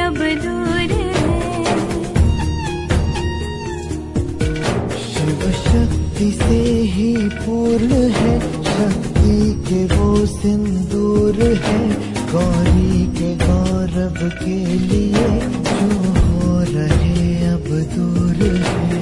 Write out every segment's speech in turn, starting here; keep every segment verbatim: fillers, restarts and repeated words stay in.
अब दूर है। शिव शक्ति से ही पूर्ण है, शक्ति के वो सिंदूर है, गौरी के गौरव के लिए जो हो रहे अब दूर है।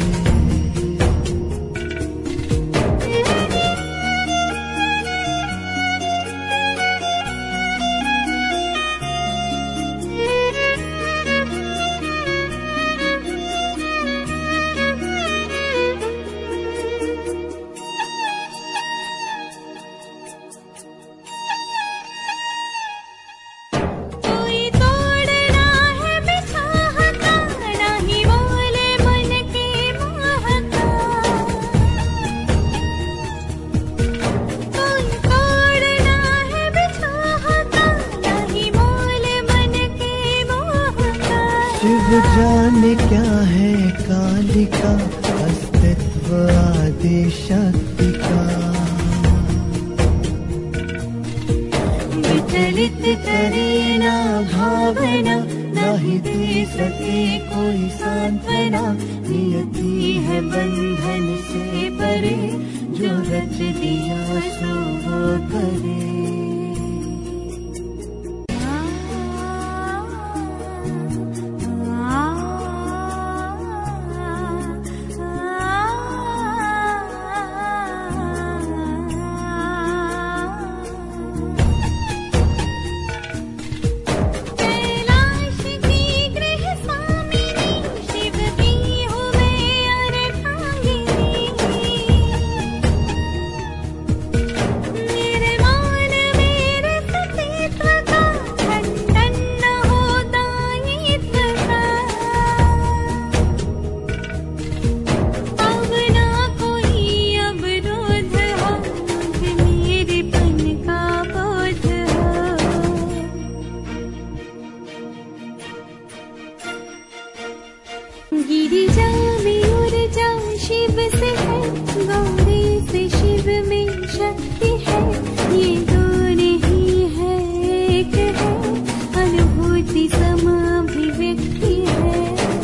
जाने क्या है कालिका, अस्तित्व आदि शक्ति का। विचलित करे ना भावना, नहीं दे सके कोई सांत्वना, नियति है बंधन से परे, जो रच दिया सो वो करे। गिरिजा में ऊर्जा शिव से है, गौरी से शिव में शक्ति है, ये दो नहीं है एक है, अनुभूति समाभिव्यक्ति है।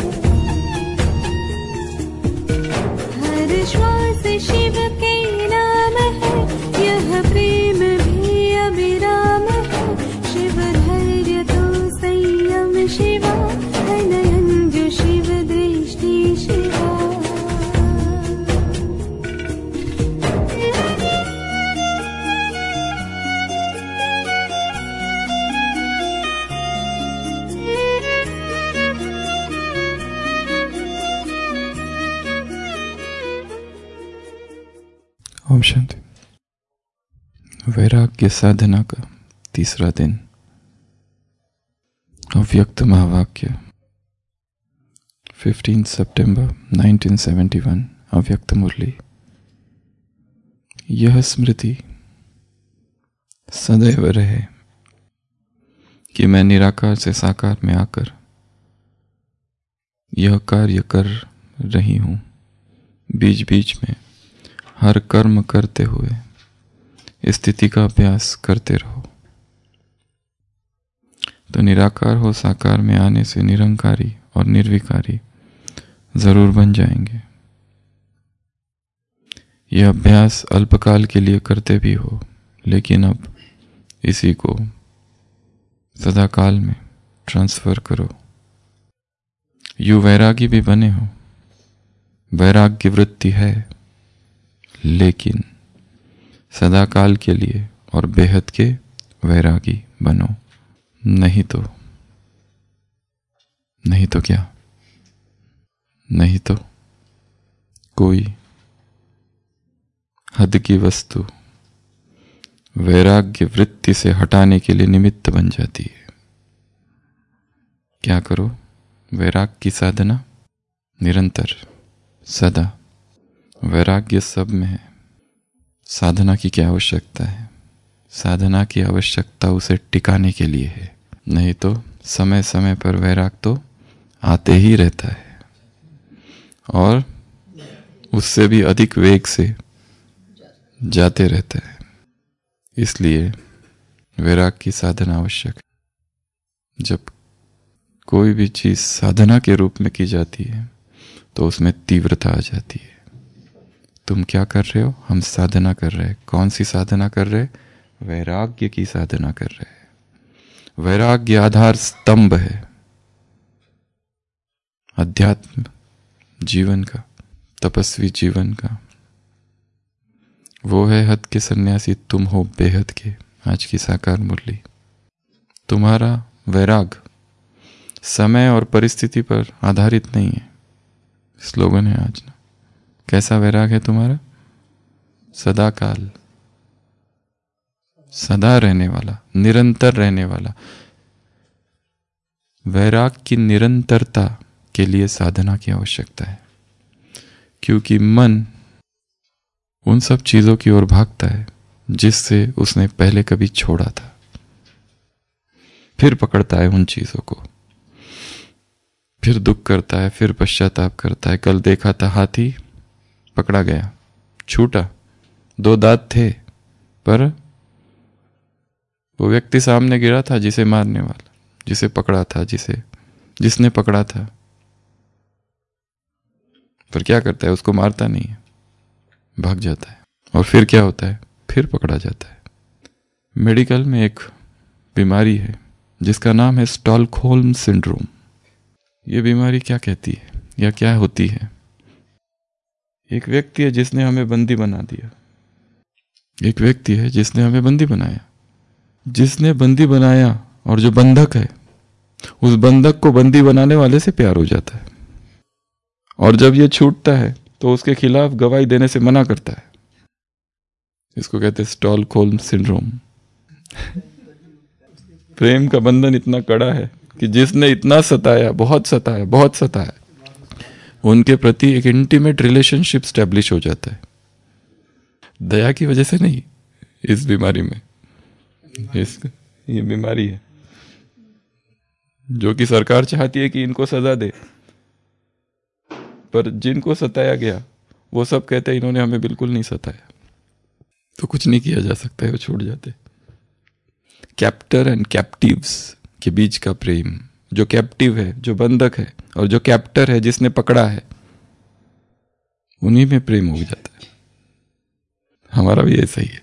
हर श्वास शिव के नाम है, यह प्रेम भी अविराम है, शिव धैर्य तो संयम शिवा, नयन जो शिव दृष्टि शिवा। ओम शांति। वैराग्य साधना का तीसरा दिन। अव्यक्त महावाक्य पंद्रह सितंबर उन्नीस सौ इकहत्तर। अव्यक्त मुरली। यह स्मृति सदैव रहे कि मैं निराकार से साकार में आकर यह कार्य कर रही हूं। बीच बीच में हर कर्म करते हुए स्थिति का अभ्यास करते रहो, तो निराकार हो साकार में आने से निरंकारी और निर्विकारी जरूर बन जाएंगे। यह अभ्यास अल्पकाल के लिए करते भी हो, लेकिन अब इसी को सदाकाल में ट्रांसफर करो। यू वैरागी भी बने हो। वैराग्य वृत्ति है, लेकिन सदाकाल के लिए और बेहद के वैरागी बनो। नहीं तो नहीं तो क्या नहीं तो कोई हद की वस्तु वैराग्य वृत्ति से हटाने के लिए निमित्त बन जाती है। क्या करो? वैराग की साधना निरंतर सदा। वैराग्य सब में है। साधना की क्या आवश्यकता है? साधना की आवश्यकता उसे टिकाने के लिए है, नहीं तो समय समय पर वैराग तो आते ही रहता है और उससे भी अधिक वेग से जाते रहता है। इसलिए वैराग की साधना आवश्यक है। जब कोई भी चीज साधना के रूप में की जाती है तो उसमें तीव्रता आ जाती है। तुम क्या कर रहे हो? हम साधना कर रहे हैं। कौन सी साधना कर रहे? वैराग्य की साधना कर रहे हैं। वैराग्य आधार स्तंभ है अध्यात्म जीवन का, तपस्वी जीवन का। वो है हद के सन्यासी, तुम हो बेहद के। आज की साकार मुरली। तुम्हारा वैराग समय और परिस्थिति पर आधारित नहीं है। स्लोगन है आज ना। कैसा वैराग है तुम्हारा? सदा काल, सदा रहने वाला, निरंतर रहने वाला। वैराग की निरंतरता के लिए साधना की आवश्यकता है, क्योंकि मन उन सब चीजों की ओर भागता है जिससे उसने पहले कभी छोड़ा था, फिर पकड़ता है उन चीजों को, फिर दुख करता है, फिर पश्चाताप करता है। कल देखा था हाथी पकड़ा गया, छूटा, दो दांत थे, पर वो व्यक्ति सामने गिरा था जिसे मारने वाला, जिसे पकड़ा था, जिसे जिसने पकड़ा था। पर क्या करता है? उसको मारता नहीं है, भाग जाता है। और फिर क्या होता है? फिर पकड़ा जाता है। मेडिकल में एक बीमारी है जिसका नाम है स्टॉकहोल्म सिंड्रोम। ये बीमारी क्या कहती है या क्या होती है? एक व्यक्ति है जिसने हमें बंदी बना दिया। एक व्यक्ति है जिसने हमें बंदी बनाया। जिसने बंदी बनाया और जो बंधक है, उस बंधक को बंदी बनाने वाले से प्यार हो जाता है, और जब ये छूटता है तो उसके खिलाफ गवाही देने से मना करता है। इसको कहते हैं स्टॉकहोल्म सिंड्रोम। प्रेम का बंधन इतना कड़ा है कि जिसने इतना सताया, बहुत सताया, बहुत सताया, उनके प्रति एक इंटीमेट रिलेशनशिप स्टैब्लिश हो जाता है। दया की वजह से नहीं, इस बीमारी में, इस ये बीमारी है जो कि सरकार चाहती है कि इनको सजा दे, पर जिनको सताया गया वो सब कहते हैं इन्होंने हमें बिल्कुल नहीं सताया, तो कुछ नहीं किया जा सकता है, वो छूट जाते। कैप्टर एंड कैप्टिव्स के बीच का प्रेम, जो कैप्टिव है, जो बंधक है, और जो कैप्टर है, जिसने पकड़ा है, उन्हीं में प्रेम हो जाता है। हमारा भी ऐसा ही है।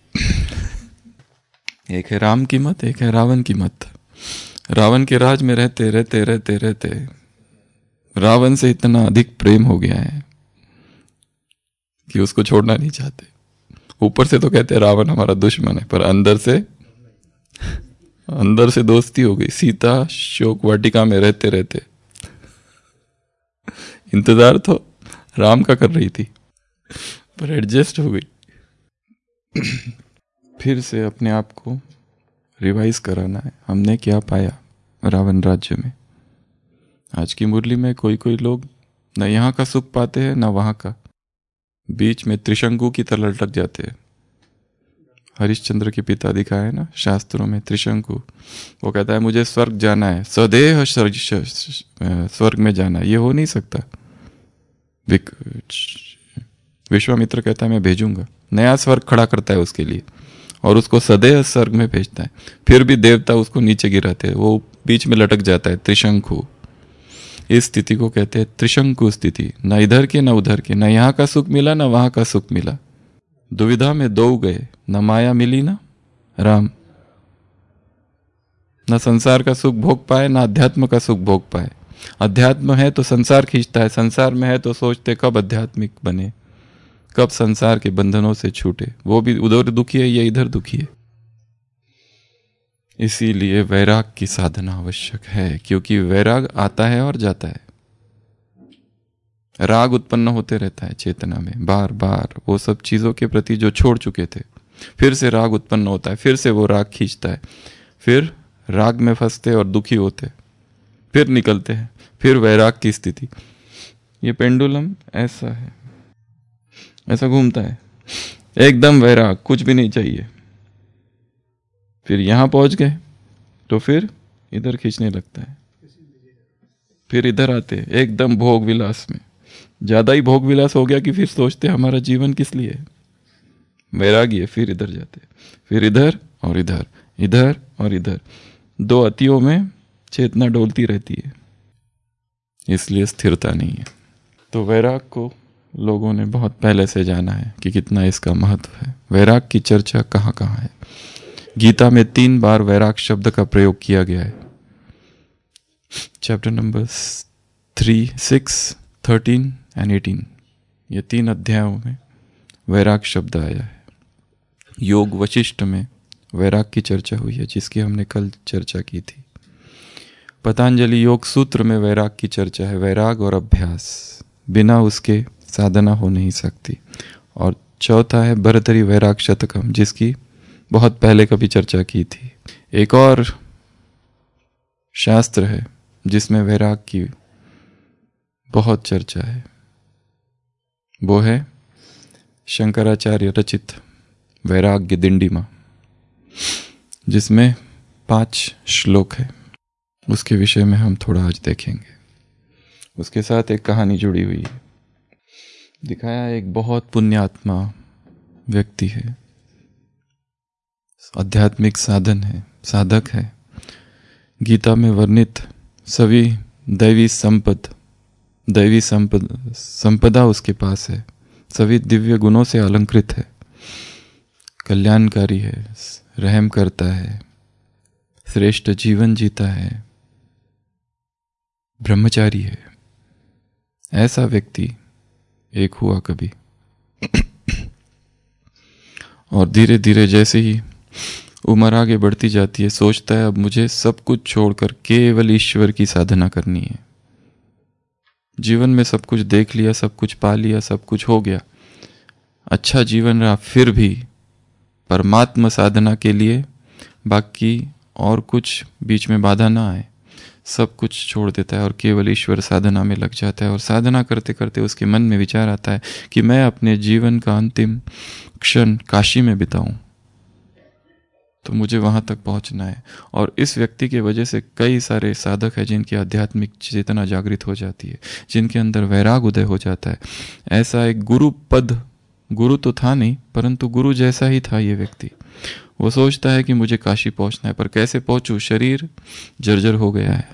एक है राम की मत, एक है रावण की मत। रावण के राज में रहते रहते रहते रहते रावण से इतना अधिक प्रेम हो गया है कि उसको छोड़ना नहीं चाहते। ऊपर से तो कहते हैं रावण हमारा दुश्मन है, पर अंदर से अंदर से दोस्ती हो गई। सीता शोक वाटिका में रहते रहते इंतजार तो राम का कर रही थी, पर एडजस्ट हो गई। फिर से अपने आप को रिवाइज कराना है। हमने क्या पाया रावण राज्य में? आज की मुरली में कोई कोई लोग न यहाँ का सुख पाते हैं न वहां का, बीच में त्रिशंकु की तरह लटक जाते हैं। हरिश्चंद्र के पिता दिखाए ना शास्त्रों में त्रिशंकु। वो कहता है मुझे स्वर्ग जाना है, सदैव स्वर्ग में जाना है। ये हो नहीं सकता। विश्वामित्र कहता है मैं भेजूंगा, नया स्वर्ग खड़ा करता है उसके लिए और उसको सदैव स्वर्ग में भेजता है। फिर भी देवता उसको नीचे गिराते हैं, वो बीच में लटक जाता है, त्रिशंकु। इस स्थिति को कहते हैं त्रिशंकु स्थिति। न इधर के न उधर के, न यहाँ का सुख मिला न वहां का सुख मिला। दुविधा में दो गए, न माया मिली न राम। न संसार का सुख भोग पाए न अध्यात्म का सुख भोग पाए। अध्यात्म है तो संसार खींचता है, संसार में है तो सोचते कब आध्यात्मिक बने, कब संसार के बंधनों से छूटे। वो भी उधर दुखी है, ये इधर दुखी है। इसीलिए वैराग की साधना आवश्यक है, क्योंकि वैराग आता है और जाता है। राग उत्पन्न होते रहता है चेतना में बार बार, वो सब चीजों के प्रति जो छोड़ चुके थे, फिर से राग उत्पन्न होता है, फिर से वो राग खींचता है, फिर राग में फंसते और दुखी होते, फिर निकलते हैं, फिर वैराग की स्थिति। ये पेंडुलम ऐसा है, ऐसा घूमता है। एकदम वैराग, कुछ भी नहीं चाहिए, फिर यहां पहुंच गए तो फिर इधर खींचने लगता है, फिर इधर आते हैं एकदम भोग विलास में। ज्यादा ही भोग विलास हो गया कि फिर सोचते हमारा जीवन किस लिए है, वैरागी है। फिर इधर जाते, फिर इधर और इधर, इधर और इधर। दो अतियों में चेतना डोलती रहती है, इसलिए स्थिरता नहीं है। तो वैराग को लोगों ने बहुत पहले से जाना है कि कितना इसका महत्व है। वैराग की चर्चा कहाँ कहाँ है? गीता में तीन बार वैराग शब्द का प्रयोग किया गया है। Chapter number three, six, thirteen and eighteen, ये तीन अध्यायों में वैराग शब्द आया है। योग वशिष्ठ में वैराग की चर्चा हुई है, जिसकी हमने कल चर्चा की थी। पतंजलि योग सूत्र में वैराग की चर्चा है। वैराग और अभ्यास, बिना उसके साधना हो नहीं सकती। और चौथा है भर्तृहरि वैराग शतकम, जिसकी बहुत पहले कभी चर्चा की थी। एक और शास्त्र है जिसमें वैराग की बहुत चर्चा है, वो है शंकराचार्य रचित वैराग्य दिंडिमा, जिसमें पांच श्लोक है। उसके विषय में हम थोड़ा आज देखेंगे। उसके साथ एक कहानी जुड़ी हुई है। दिखाया एक बहुत पुण्यात्मा व्यक्ति है, आध्यात्मिक साधन है, साधक है। गीता में वर्णित सभी दैवी संपद दैवी संपद संपदा उसके पास है, सभी दिव्य गुणों से अलंकृत है, कल्याणकारी है, रहम करता है, श्रेष्ठ जीवन जीता है, ब्रह्मचारी है। ऐसा व्यक्ति एक हुआ कभी और धीरे धीरे जैसे ही उम्र आगे बढ़ती जाती है, सोचता है अब मुझे सब कुछ छोड़कर केवल ईश्वर की साधना करनी है। जीवन में सब कुछ देख लिया, सब कुछ पा लिया, सब कुछ हो गया, अच्छा जीवन रहा, फिर भी परमात्मा साधना के लिए बाकी और कुछ बीच में बाधा ना आए, सब कुछ छोड़ देता है और केवल ईश्वर साधना में लग जाता है। और साधना करते करते उसके मन में विचार आता है कि मैं अपने जीवन का अंतिम क्षण काशी में बिताऊं, तो मुझे वहां तक पहुंचना है। और इस व्यक्ति के वजह से कई सारे साधक हैं जिनकी आध्यात्मिक चेतना जागृत हो जाती है, जिनके अंदर वैराग उदय हो जाता है। ऐसा एक गुरु पद, गुरु तो था नहीं परंतु गुरु जैसा ही था ये व्यक्ति। वो सोचता है कि मुझे काशी पहुंचना है, पर कैसे पहुंचूं, शरीर जर्जर हो गया है।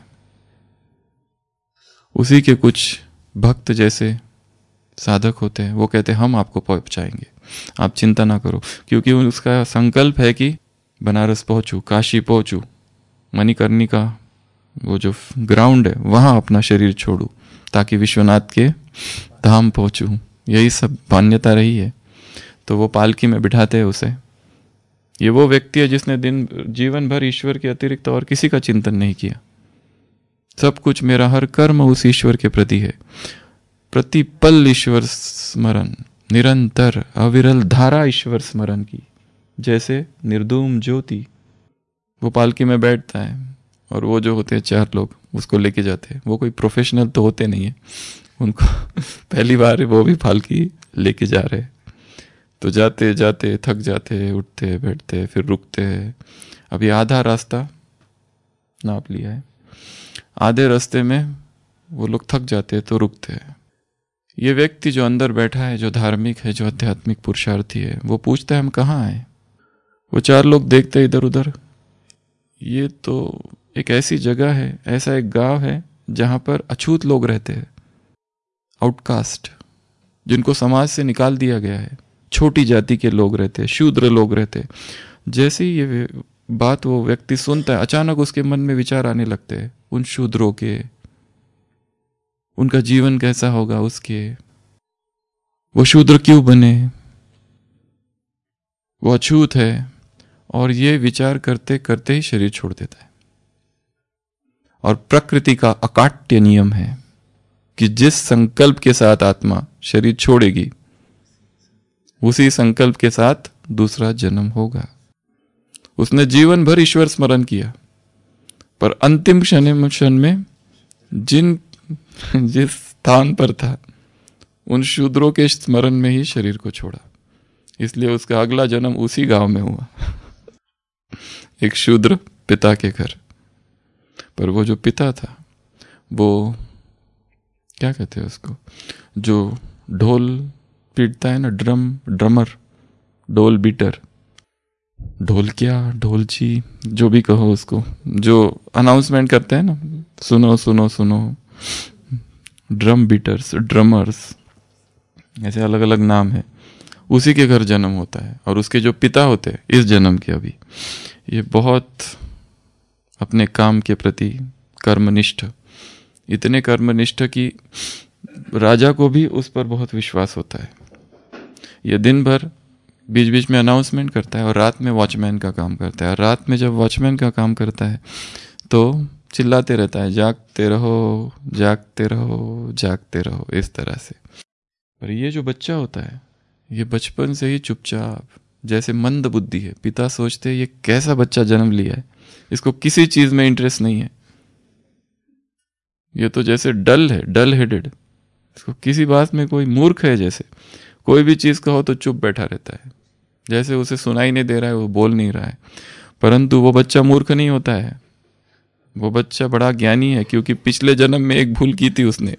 उसी के कुछ भक्त जैसे साधक होते हैं, वो कहते हैं हम आपको पहुंचाएंगे, आप चिंता ना करो, क्योंकि उसका संकल्प है कि बनारस पहुंचूं, काशी पहुंचूं, मणिकर्णिका वो जो ग्राउंड है वहां अपना शरीर छोड़ूं, ताकि विश्वनाथ के धाम पहुंचूं। यही सब मान्यता रही है। तो वो पालकी में बिठाते हैं उसे। ये वो व्यक्ति है जिसने दिन जीवन भर ईश्वर के अतिरिक्त और किसी का चिंतन नहीं किया। सब कुछ, मेरा हर कर्म उस ईश्वर के प्रति है। प्रति पल ईश्वर स्मरण, निरंतर अविरल धारा ईश्वर स्मरण की, जैसे निर्धूम ज्योति। वो पालकी में बैठता है और वो जो होते हैं चार लोग उसको लेके जाते हैं। वो कोई प्रोफेशनल तो होते नहीं है, उनको पहली बार वो भी पालकी लेके जा रहे हैं। तो जाते जाते थक जाते, उठते बैठते, फिर रुकते हैं। अभी आधा रास्ता नाप लिया है, आधे रास्ते में वो लोग थक जाते हैं तो रुकते हैं। ये व्यक्ति जो अंदर बैठा है, जो धार्मिक है, जो आध्यात्मिक पुरुषार्थी है, वो पूछता है हम कहाँ आए। वो चार लोग देखते इधर उधर, ये तो एक ऐसी जगह है, ऐसा एक गांव है जहां पर अछूत लोग रहते हैं, आउटकास्ट, जिनको समाज से निकाल दिया गया है, छोटी जाति के लोग रहते हैं, शूद्र लोग रहते हैं। जैसे ही ये बात वो व्यक्ति सुनता है, अचानक उसके मन में विचार आने लगते हैं उन शूद्रों के, उनका जीवन कैसा होगा, उसके वो शूद्र क्यों बने, वो अछूत है। और ये विचार करते करते ही शरीर छोड़ देता है। और प्रकृति का अकाट्य नियम है कि जिस संकल्प के साथ आत्मा शरीर छोड़ेगी, उसी संकल्प के साथ दूसरा जन्म होगा। उसने जीवन भर ईश्वर स्मरण किया, पर अंतिम क्षण क्षण में जिन जिस स्थान पर था, उन शूद्रों के स्मरण में ही शरीर को छोड़ा। इसलिए उसका अगला जन्म उसी गांव में हुआ, एक शूद्र पिता के घर। पर वो जो पिता था, वो क्या कहते हैं उसको, जो ढोल पीटता है ना, ड्रम ड्रमर, ढोल बीटर, ढोलकिया, ढोलची, जो भी कहो उसको, जो अनाउंसमेंट करते हैं ना, सुनो सुनो सुनो, ड्रम बीटर्स, ड्रमर्स, ऐसे अलग अलग नाम है, उसी के घर जन्म होता है। और उसके जो पिता होते हैं इस जन्म के, अभी ये बहुत अपने काम के प्रति कर्मनिष्ठ, इतने कर्मनिष्ठ कि राजा को भी उस पर बहुत विश्वास होता है। ये दिन भर बीच बीच में अनाउंसमेंट करता है और रात में वॉचमैन का काम करता है। और रात में जब वॉचमैन का काम करता है तो चिल्लाते रहता है, जागते रहो जागते रहो जागते रहो, इस तरह से। पर ये जो बच्चा होता है ये बचपन से ही चुपचाप, जैसे मंद बुद्धि है। पिता सोचते हैं ये कैसा बच्चा जन्म लिया है, इसको किसी चीज में इंटरेस्ट नहीं है, ये तो जैसे डल है, डल हेडेड, इसको किसी बात में, कोई मूर्ख है जैसे, कोई भी चीज कहो तो चुप बैठा रहता है, जैसे उसे सुनाई नहीं दे रहा है, वो बोल नहीं रहा है। परंतु वो बच्चा मूर्ख नहीं होता है, वो बच्चा बड़ा ज्ञानी है, क्योंकि पिछले जन्म में एक भूल की थी उसने,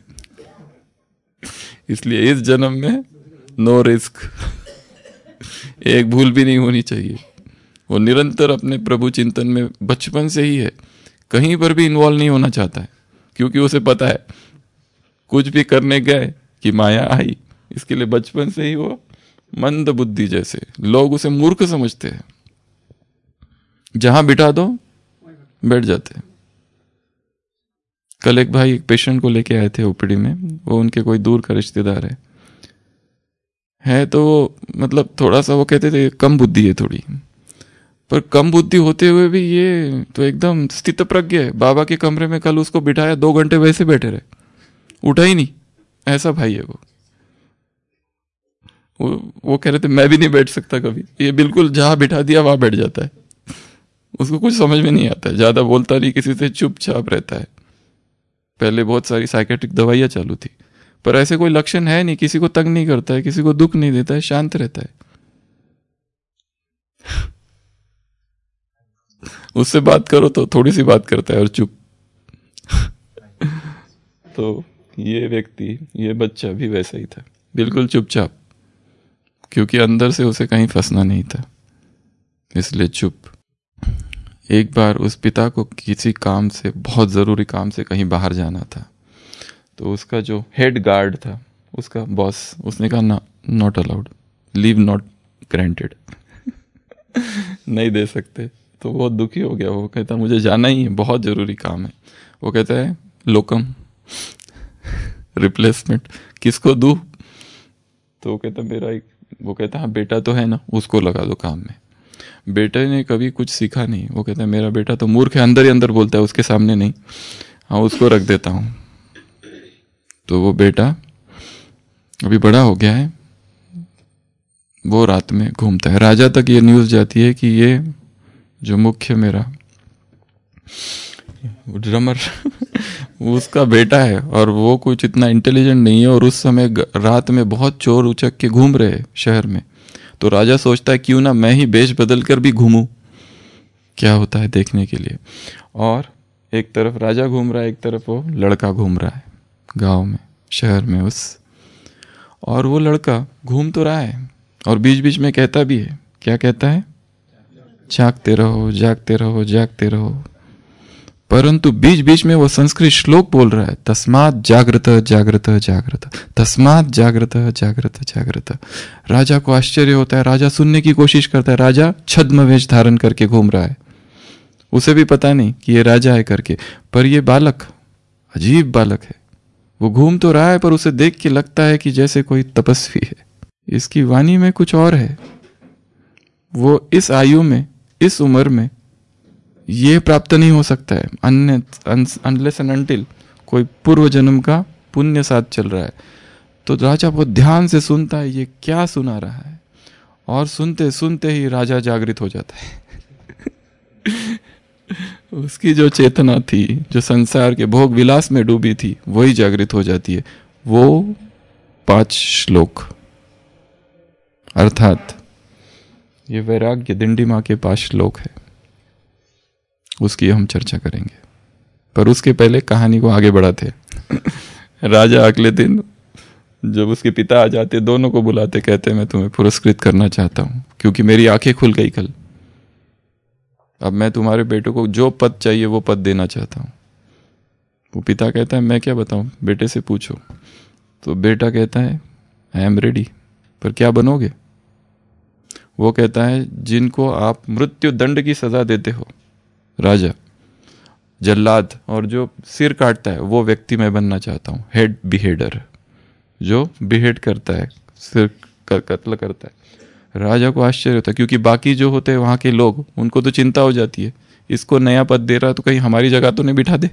इसलिए इस जन्म में नो रिस्क, एक भूल भी नहीं होनी चाहिए। वो निरंतर अपने प्रभु चिंतन में बचपन से ही है, कहीं पर भी इन्वॉल्व नहीं होना चाहता है, क्योंकि उसे पता है कुछ भी करने गए कि माया आई। इसके लिए बचपन से ही वो मंद बुद्धि, जैसे लोग उसे मूर्ख समझते हैं, जहां बिठा दो बैठ जाते हैं। कल एक भाई एक पेशेंट को लेके आए थे ओपीडी में, वो उनके कोई दूर का रिश्तेदार है है तो मतलब थोड़ा सा वो कहते थे कम बुद्धि है थोड़ी, पर कम बुद्धि होते हुए भी ये तो एकदम स्थित प्रज्ञ है। बाबा के कमरे में कल उसको बिठाया, दो घंटे वैसे बैठे रहे, उठा ही नहीं, ऐसा भाई है वो। वो, वो कह रहे थे मैं भी नहीं बैठ सकता कभी, ये बिल्कुल जहां बिठा दिया वहां बैठ जाता है, उसको कुछ समझ में नहीं आता है, ज्यादा बोलता नहीं, किसी से चुपचाप रहता है। पहले बहुत सारी साइकेट्रिक दवाइयां चालू थी, पर ऐसे कोई लक्षण है नहीं, किसी को तंग नहीं करता है, किसी को दुख नहीं देता है, शांत रहता है। उससे बात करो तो थोड़ी सी बात करता है और चुप। तो ये व्यक्ति, ये बच्चा भी वैसा ही था, बिल्कुल चुपचाप, क्योंकि अंदर से उसे कहीं फंसना नहीं था, इसलिए चुप। एक बार उस पिता को किसी काम से, बहुत जरूरी काम से कहीं बाहर जाना था, तो उसका जो हेड गार्ड था, उसका बॉस, उसने कहा ना, not allowed, leave not granted, नहीं दे सकते। तो बहुत दुखी हो गया, वो कहता मुझे जाना ही है, बहुत जरूरी काम है। वो कहता है लोकम, रिप्लेसमेंट किसको दूं? तो वो कहता मेरा एक, वो कहता हाँ बेटा तो है ना, उसको लगा दो काम में। बेटे ने कभी कुछ सीखा नहीं, वो कहता है मेरा बेटा तो मूर्ख है, अंदर ही अंदर बोलता है, उसके सामने नहीं, हाँ उसको रख देता हूं। तो वो बेटा अभी बड़ा हो गया है, वो रात में घूमता है। राजा तक ये न्यूज जाती है कि ये जो मुख्य मेरा ड्रमर उसका बेटा है, और वो कुछ इतना इंटेलिजेंट नहीं है, और उस समय रात में बहुत चोर उचक के घूम रहे शहर में। तो राजा सोचता है क्यों ना मैं ही वेश बदल कर भी घूमूं, क्या होता है देखने के लिए। और एक तरफ राजा घूम रहा है, एक तरफ वो लड़का घूम रहा है गांव में, शहर में उस, और वो लड़का घूम तो रहा है और बीच बीच में कहता भी है, क्या कहता है, जागते रहो जागते रहो जागते रहो, परंतु बीच बीच में वो संस्कृत श्लोक बोल रहा है, तस्मात् जागृत जागृत जागृत, तस्मात् जागृत जागृत जागृत। राजा को आश्चर्य होता है, राजा सुनने की कोशिश करता है, राजा छद्म वेश धारण करके घूम रहा है, उसे भी पता नहीं कि ये राजा है करके, पर ये बालक अजीब बालक है, वो घूम तो रहा है पर उसे देख के लगता है कि जैसे कोई तपस्वी है, इसकी वाणी में कुछ और है। वो इस आयु में, इस उम्र में ये प्राप्त नहीं हो सकता है, अन्य अनलेस एंड अनटिल कोई पूर्व जन्म का पुण्य साथ चल रहा है। तो राजा बहुत ध्यान से सुनता है ये क्या सुना रहा है, और सुनते सुनते ही राजा जागृत हो जाता है। उसकी जो चेतना थी, जो संसार के भोग विलास में डूबी थी, वही जागृत हो जाती है। वो पांच श्लोक, अर्थात ये वैराग्य दिंडी माँ के पांच श्लोक है, उसकी हम चर्चा करेंगे। पर उसके पहले कहानी को आगे बढ़ाते। राजा अगले दिन जब उसके पिता आ जाते, दोनों को बुलाते, कहते मैं तुम्हें पुरस्कृत करना चाहता हूँ, क्योंकि मेरी आंखें खुल गई कल, अब मैं तुम्हारे बेटे को जो पद चाहिए वो पद देना चाहता हूँ। वो पिता कहता है मैं क्या बताऊँ, बेटे से पूछो। तो बेटा कहता है आई एम रेडी, पर क्या बनोगे? वो कहता है जिनको आप मृत्यु दंड की सजा देते हो, राजा, जल्लाद, और जो सिर काटता है वो व्यक्ति मैं बनना चाहता हूँ, हेड बिहेडर, जो बिहेड करता है, सिर का कत्ल करता है। राजा को आश्चर्य होता है, क्योंकि बाकी जो होते हैं वहाँ के लोग, उनको तो चिंता हो जाती है, इसको नया पद दे रहा तो कहीं हमारी जगह तो नहीं बिठा दे।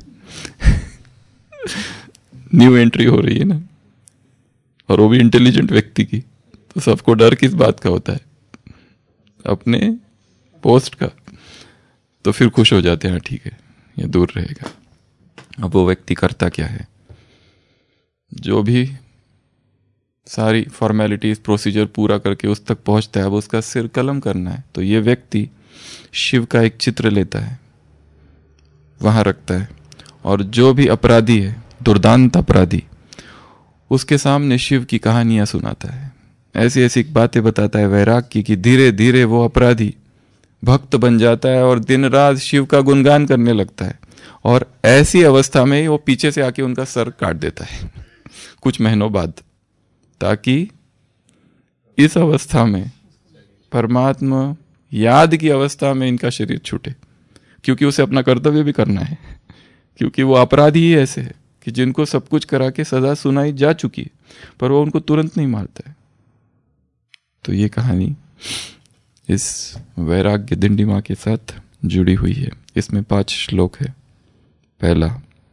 न्यू एंट्री हो रही है ना, और वो भी इंटेलिजेंट व्यक्ति की, तो सबको डर किस बात का होता है? अपने पोस्ट का। तो फिर खुश हो जाते हैं, ठीक है ये दूर रहेगा। अब वो व्यक्ति करता क्या है? जो भी सारी फॉर्मेलिटीज प्रोसीजर पूरा करके उस तक पहुंचता है, अब उसका सिर कलम करना है। तो ये व्यक्ति शिव का एक चित्र लेता है, वहां रखता है, और जो भी अपराधी है, दुर्दांत अपराधी, उसके सामने शिव की कहानियां सुनाता है, ऐसी ऐसी बातें बताता है वैराग की, कि धीरे धीरे वो अपराधी भक्त बन जाता है और दिन रात शिव का गुणगान करने लगता है। और ऐसी अवस्था में ही वो पीछे से आके उनका सर काट देता है कुछ महीनों बाद, ताकि इस अवस्था में, परमात्मा याद की अवस्था में, इनका शरीर छूटे। क्योंकि उसे अपना कर्तव्य भी करना है, क्योंकि वो अपराधी ही ऐसे है कि जिनको सब कुछ करा के सजा सुनाई जा चुकी है, पर वो उनको तुरंत नहीं मारता है। तो ये कहानी इस वैराग्य दिंडिमा के साथ जुड़ी हुई है। इसमें पांच श्लोक है। पहला,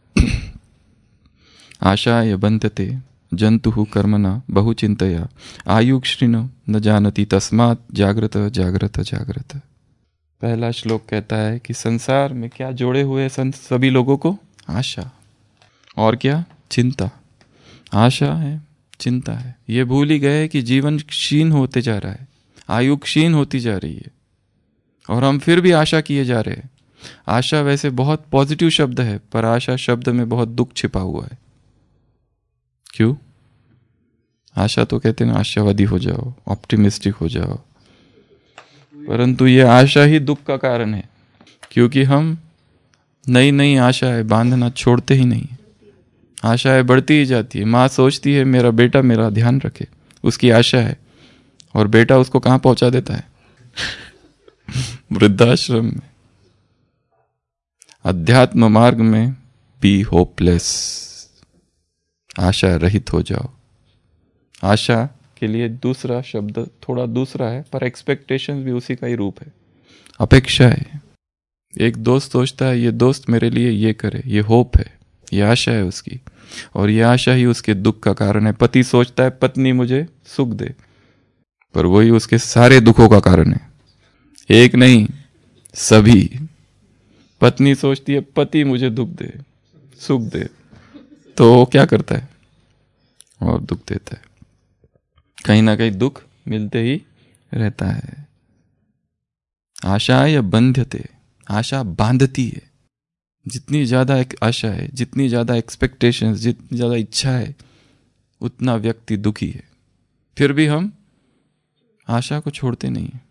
आशाय बंधते जंतु कर्मणा बहुचिंतया आयुक्षीण न जानती तस्मात् जागृत जागृत जागृत। पहला श्लोक कहता है कि संसार में क्या जोड़े हुए हैं सभी लोगों को? आशा, और क्या? चिंता। आशा है, चिंता है। ये भूल ही गए कि जीवन क्षीण होते जा रहा है, आयु क्षीण होती जा रही है, और हम फिर भी आशा किए जा रहे हैं। आशा वैसे बहुत पॉजिटिव शब्द है, पर आशा शब्द में बहुत दुख छिपा हुआ है। क्यों? आशा तो कहते हैं ना, आशावादी हो जाओ, ऑप्टिमिस्टिक हो जाओ, परंतु ये आशा ही दुख का कारण है, क्योंकि हम नई नई आशाएं बांधना छोड़ते ही नहीं। आशाएं बढ़ती ही जाती है। माँ सोचती है मेरा बेटा मेरा ध्यान रखे, उसकी आशा है, और बेटा उसको कहाँ पहुंचा देता है? वृद्धाश्रम में। अध्यात्म मार्ग में बी होपलेस, आशा रहित हो जाओ। आशा के लिए दूसरा शब्द थोड़ा दूसरा है, पर एक्सपेक्टेशन भी उसी का ही रूप है, अपेक्षा है। एक दोस्त सोचता है ये दोस्त मेरे लिए ये करे, ये होप है, ये आशा है उसकी, और ये आशा ही उसके दुख का कारण है। पति सोचता है पत्नी मुझे सुख दे, पर वही उसके सारे दुखों का कारण है। एक नहीं, सभी। पत्नी सोचती है पति मुझे दुख दे, सुख दे, तो वो क्या करता है? और दुख देता है। कहीं ना कहीं दुख मिलते ही रहता है। आशा या बंध्यते, आशा बांधती है। जितनी ज्यादा एक आशा है, जितनी ज्यादा एक्सपेक्टेशंस, जितनी ज्यादा इच्छा है, उतना व्यक्ति दुखी है। फिर भी हम आशा को छोड़ते नहीं है।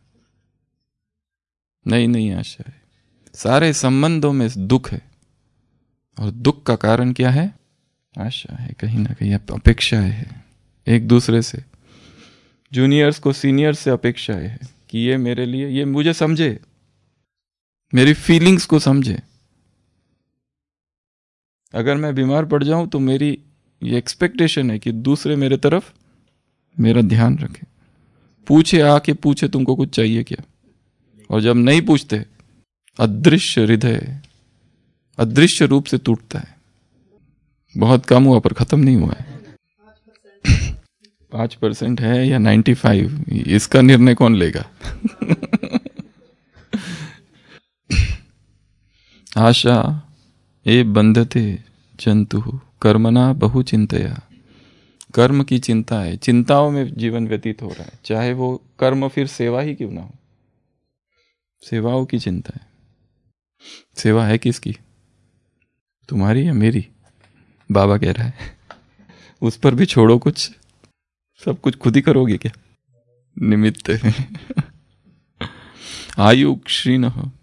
नई नई आशा है। सारे संबंधों में दुख है, और दुख का कारण क्या है? आशा है, कहीं ना कहीं अपेक्षाएं है एक दूसरे से। जूनियर्स को सीनियर्स से अपेक्षाएं है कि ये मेरे लिए, ये मुझे समझे, मेरी फीलिंग्स को समझे। अगर मैं बीमार पड़ जाऊं तो मेरी ये एक्सपेक्टेशन है कि दूसरे मेरे तरफ मेरा ध्यान रखे, पूछे, आके पूछे तुमको कुछ चाहिए क्या। और जब नहीं पूछते, अदृश्य हृदय अदृश्य रूप से टूटता है। बहुत कम हुआ पर खत्म नहीं हुआ है। पांच परसेंट है या नाइन्टी फाइव, इसका निर्णय कौन लेगा? आशा ए बंधते जंतु कर्मणा बहु चिंतया। कर्म की चिंता है, चिंताओं में जीवन व्यतीत हो रहा है, चाहे वो कर्म फिर सेवा ही क्यों ना हो। सेवाओं की चिंता है। सेवा है किसकी? तुम्हारी या मेरी? बाबा कह रहा है उस पर भी छोड़ो कुछ, सब कुछ खुद ही करोगे क्या? निमित्त है। आयु क्षीण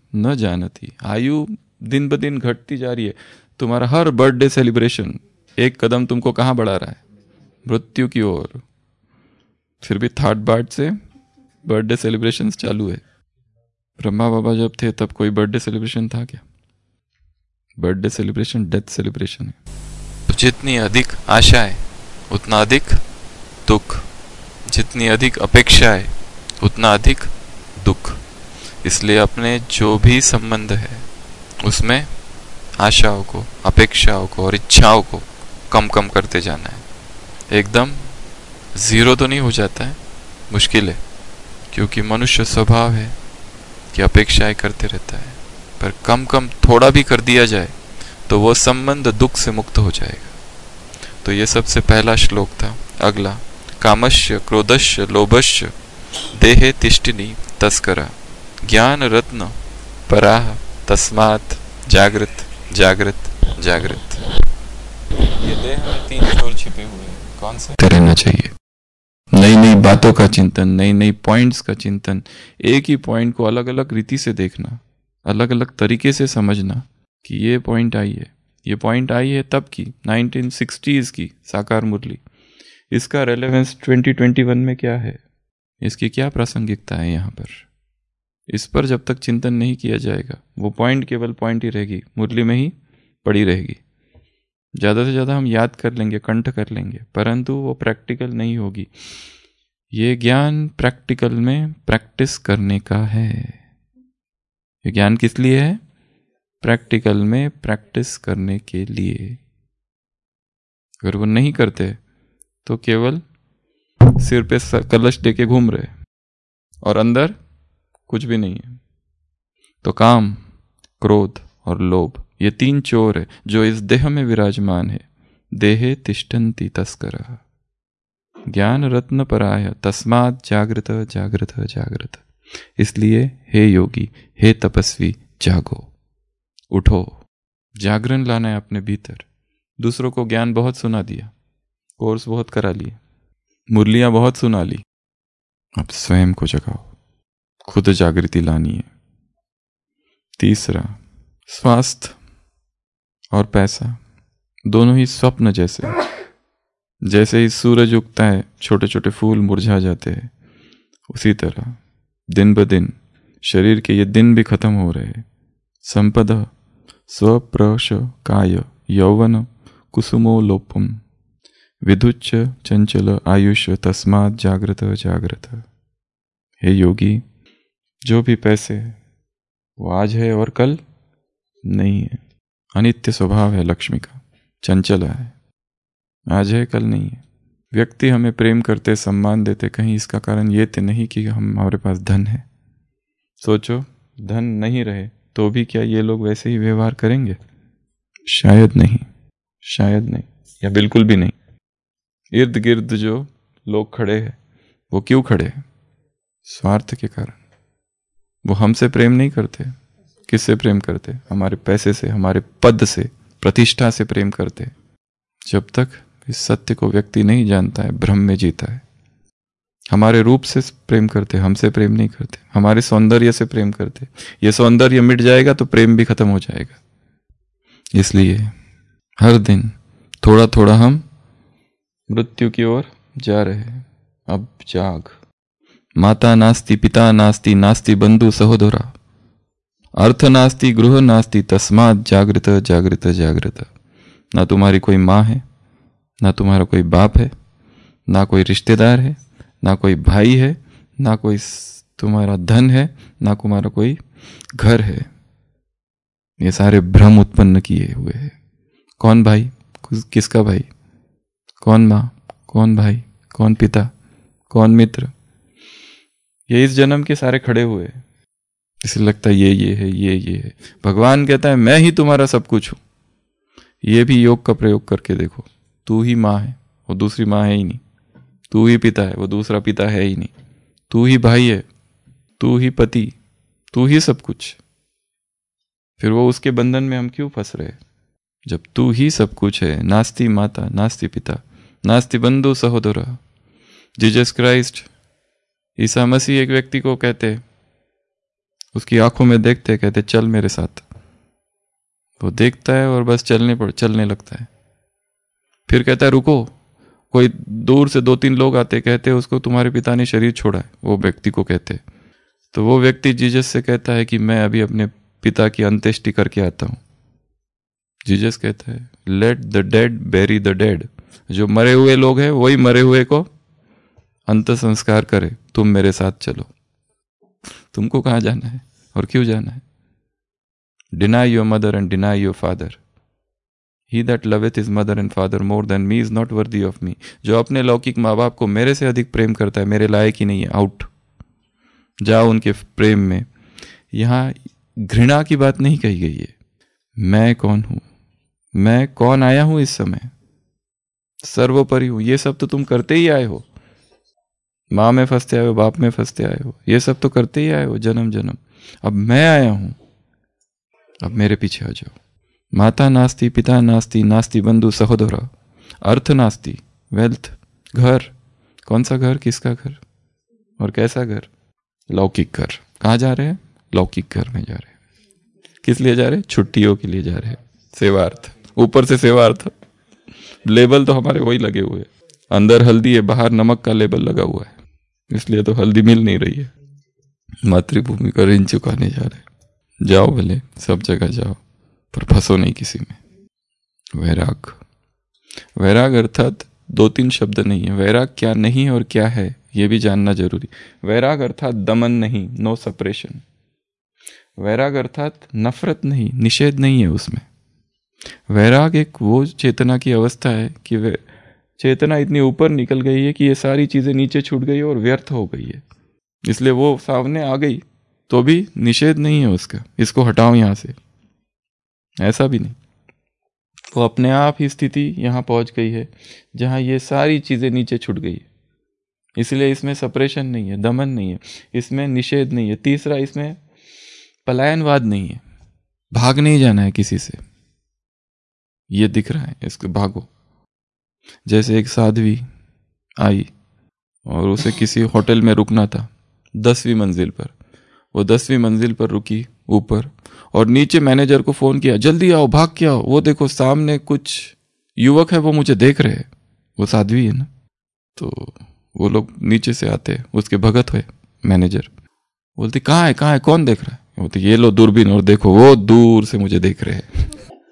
न जानती। आयु दिन ब दिन घटती जा रही है। तुम्हारा हर बर्थडे सेलिब्रेशन एक कदम तुमको कहाँ बढ़ा रहा है? मृत्यु की ओर। फिर भी थर्ड बार्ट से बर्थडे सेलिब्रेशंस चालू है। ब्रह्मा बाबा जब थे तब कोई बर्थडे सेलिब्रेशन था क्या? बर्थडे सेलिब्रेशन डेथ सेलिब्रेशन है। तो जितनी अधिक आशा है उतना अधिक दुख, जितनी अधिक अपेक्षा है उतना अधिक दुख। इसलिए अपने जो भी संबंध है उसमें आशाओं को, अपेक्षाओं को और इच्छाओं को कम कम करते जाना है। एकदम जीरो तो नहीं हो जाता है, मुश्किल है, क्योंकि मनुष्य स्वभाव है कि अपेक्षाएं करते रहता है। पर कम कम थोड़ा भी कर दिया जाए तो वो संबंध दुख से मुक्त हो जाएगा। तो ये सबसे पहला श्लोक था। अगला, कामस्य क्रोधस्य लोभस्य देहे तिष्ठिनी तस्करा ज्ञान रत्न पराह तस्मात् जागृत जागृत जागृत। ये देह में तीन चोर छिपे हुए हैं, कौन से? रहना चाहिए। नई नई बातों का चिंतन, नई नई पॉइंट्स का चिंतन, एक ही पॉइंट को अलग अलग रीति से देखना, अलग अलग तरीके से समझना कि ये पॉइंट आई है, ये पॉइंट आई है तब की नाइनटीन सिक्सटीज़ की साकार मुरली। इसका रेलेवेंस ट्वेंटी ट्वेंटी वन में क्या है, इसकी क्या प्रासंगिकता है यहाँ पर? इस पर जब तक चिंतन नहीं किया जाएगा वो पॉइंट केवल पॉइंट ही रहेगी, मुरली में ही पड़ी रहेगी। ज़्यादा से ज़्यादा हम याद कर लेंगे, कंठ कर लेंगे, परंतु वो प्रैक्टिकल नहीं होगी। ये ज्ञान प्रैक्टिकल में प्रैक्टिस करने का है। ये ज्ञान किस लिए है? प्रैक्टिकल में प्रैक्टिस करने के लिए। अगर वो नहीं करते तो केवल सिर पे कलश लेके घूम रहे और अंदर कुछ भी नहीं है। तो काम, क्रोध और लोभ ये तीन चोर है जो इस देह में विराजमान है। देहे तिष्ठन्ति तस्करः ज्ञान रत्न पराय तस्मात् जागृत जागृत जागृत। इसलिए हे योगी, हे तपस्वी, जागो, उठो। जागरण लाना है अपने भीतर। दूसरों को ज्ञान बहुत सुना दिया, कोर्स बहुत करा लिए, मुरलियां बहुत सुना ली, अब स्वयं को जगाओ, खुद जागृति लानी है। तीसरा, स्वास्थ्य और पैसा दोनों ही स्वप्न जैसे। जैसे ही सूरज उगता है छोटे छोटे फूल मुरझा जाते हैं, उसी तरह दिन ब दिन शरीर के ये दिन भी खत्म हो रहे हैं। संपदा स्वप्रश काय यौवन कुसुमो लोपुम विदुच्च चंचल आयुष तस्मात् जागृत जागृत। हे योगी, जो भी पैसे है वो आज है और कल नहीं है। अनित्य स्वभाव है लक्ष्मी का, चंचला है, आज है कल नहीं है। व्यक्ति हमें प्रेम करते, सम्मान देते, कहीं इसका कारण ये तो नहीं कि हम हमारे पास धन है। सोचो, धन नहीं रहे तो भी क्या ये लोग वैसे ही व्यवहार करेंगे? शायद नहीं, शायद नहीं, या बिल्कुल भी नहीं। इर्द गिर्द जो लोग खड़े हैं वो क्यों खड़े हैं? स्वार्थ के कारण। वो हमसे प्रेम नहीं करते। किससे प्रेम करते? हमारे पैसे से, हमारे पद से, प्रतिष्ठा से प्रेम करते। जब तक इस सत्य को व्यक्ति नहीं जानता है, भ्रम में जीता है। हमारे रूप से प्रेम करते, हमसे प्रेम नहीं करते। हमारे सौंदर्य से प्रेम करते। ये सौंदर्य मिट जाएगा तो प्रेम भी खत्म हो जाएगा। इसलिए हर दिन थोड़ा थोड़ा हम मृत्यु की ओर जा रहे हैं। अब जाग। माता नास्ति, पिता नास्ति, नास्ति बंधु सहोदरा, अर्थ नास्ति, गृह नास्ति, तस्मात् जागृत जागृत जागृत। ना तुम्हारी कोई माँ है, ना तुम्हारा कोई बाप है, ना कोई रिश्तेदार है, ना कोई भाई है, ना कोई तुम्हारा धन है, ना तुम्हारा कोई घर है। ये सारे भ्रम उत्पन्न किए हुए हैं। कौन भाई, किसका भाई, कौन माँ, कौन भाई, कौन पिता, कौन मित्र, ये इस जन्म के सारे खड़े हुए हैं। इसे लगता है ये ये है, ये ये है। भगवान कहता है मैं ही तुम्हारा सब कुछ हूं। ये भी योग का प्रयोग करके देखो। तू ही माँ है, वो दूसरी माँ है ही नहीं। तू ही पिता है, वो दूसरा पिता है ही नहीं। तू ही भाई है, तू ही पति, तू ही सब कुछ। फिर वो उसके बंधन में हम क्यों फंस रहे? जब तू ही सब कुछ है। नास्ति माता, नास्ति पिता, नास्ति बंधु सहोदरा। जीसस क्राइस्ट, ईसा मसीह एक व्यक्ति को कहते, उसकी आंखों में देखते कहते चल मेरे साथ। वो देखता है और बस चलने पड़ चलने लगता है। फिर कहता है रुको। कोई दूर से दो तीन लोग आते, कहते उसको तुम्हारे पिता ने शरीर छोड़ा है, वो व्यक्ति को कहते। तो वो व्यक्ति जीसस से कहता है कि मैं अभी अपने पिता की अंत्येष्टि करके आता हूं। जीसस कहता है let the dead bury the dead. जो मरे हुए लोग हैं वही मरे हुए को अंत संस्कार करे, तुम मेरे साथ चलो। तुमको कहाँ जाना है और क्यों जाना है? Deny your mother and deny your father. He that loveth his mother and father more than me is not worthy of me। जो अपने लौकिक माँ बाप को मेरे से अधिक प्रेम करता है मेरे लायक ही नहीं है, आउट। जाओ उनके प्रेम में। यहाँ घृणा की बात नहीं कही गई है। मैं कौन हूं, मैं कौन आया हूं इस समय, सर्वोपरि हूं। ये सब तो तुम करते ही आए हो। माँ में फंसते आए हो, बाप में फंसते आए हो, ये सब तो करते ही आए हो जन्म जन्म। अब मैं आया हूं, अब मेरे पीछे आ जाओ। माता नास्ति, पिता नास्ति, नास्ति बंधु सहोदर, अर्थ नास्ति, वेल्थ, घर। कौन सा घर, किसका घर और कैसा घर? लौकिक घर। कहाँ जा रहे हैं? लौकिक घर में जा रहे हैं। किस लिए जा रहे हैं? छुट्टियों के लिए जा रहे हैं। सेवार्थ, ऊपर से सेवार्थ। लेबल तो हमारे वही लगे हुए हैं। अंदर हल्दी है, बाहर नमक का लेबल लगा हुआ है, इसलिए तो हल्दी मिल नहीं रही है। मातृभूमि का ऋण चुकाने जा रहे। जाओ भले, सब जगह जाओ, पर फंसो नहीं किसी में। वैराग, वैराग अर्थात दो तीन शब्द नहीं है। वैराग क्या नहीं है और क्या है ये भी जानना जरूरी। वैराग अर्थात दमन नहीं, नो सप्रेशन। वैराग अर्थात नफरत नहीं, निषेध नहीं है उसमें। वैराग एक वो चेतना की अवस्था है कि वे चेतना इतनी ऊपर निकल गई है कि ये सारी चीजें नीचे छूट गई और व्यर्थ हो गई है, इसलिए वो सामने आ गई तो भी निषेध नहीं है उसका, इसको हटाओ यहां से, ऐसा भी नहीं। वो अपने आप ही स्थिति यहां पहुंच गई है जहां ये सारी चीजें नीचे छूट गई है। इसलिए इसमें सप्रेशन नहीं है, दमन नहीं है, इसमें निषेध नहीं है। तीसरा, इसमें पलायनवाद नहीं है, भाग नहीं जाना है किसी से। ये दिख रहा है, इसको भागो। जैसे एक साध्वी आई और उसे किसी होटल में रुकना था दसवीं मंजिल पर। वो दसवीं मंजिल पर रुकी ऊपर, और नीचे मैनेजर को फोन किया, जल्दी आओ, भाग के आओ, वो देखो सामने कुछ युवक है, वो मुझे देख रहे हैं। वो साध्वी है ना, तो वो लोग नीचे से आते, उसके भगत हुए। मैनेजर बोलती कहाँ है, कहाँ है, कौन देख रहा है? बोलती ये लो दूरबीन और देखो, वो दूर से मुझे देख रहे हैं।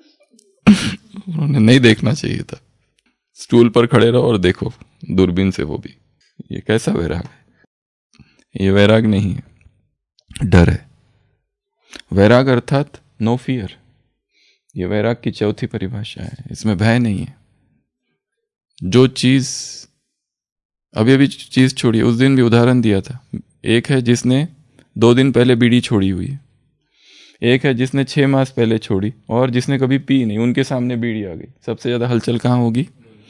उन्होंने नहीं देखना चाहिए था, स्टूल पर खड़े रहो और देखो दूरबीन से वो भी। ये कैसा वैराग है? ये वैराग नहीं है, डर है। वैराग अर्थात नो फियर। ये वैराग की चौथी परिभाषा है, इसमें भय नहीं है। जो चीज अभी अभी चीज छोड़ी, उस दिन भी उदाहरण दिया था। एक है जिसने दो दिन पहले बीड़ी छोड़ी हुई है, एक है जिसने छह मास पहले छोड़ी, और जिसने कभी पी नहीं, उनके सामने बीड़ी आ गई। सबसे ज्यादा हलचल कहाँ होगी?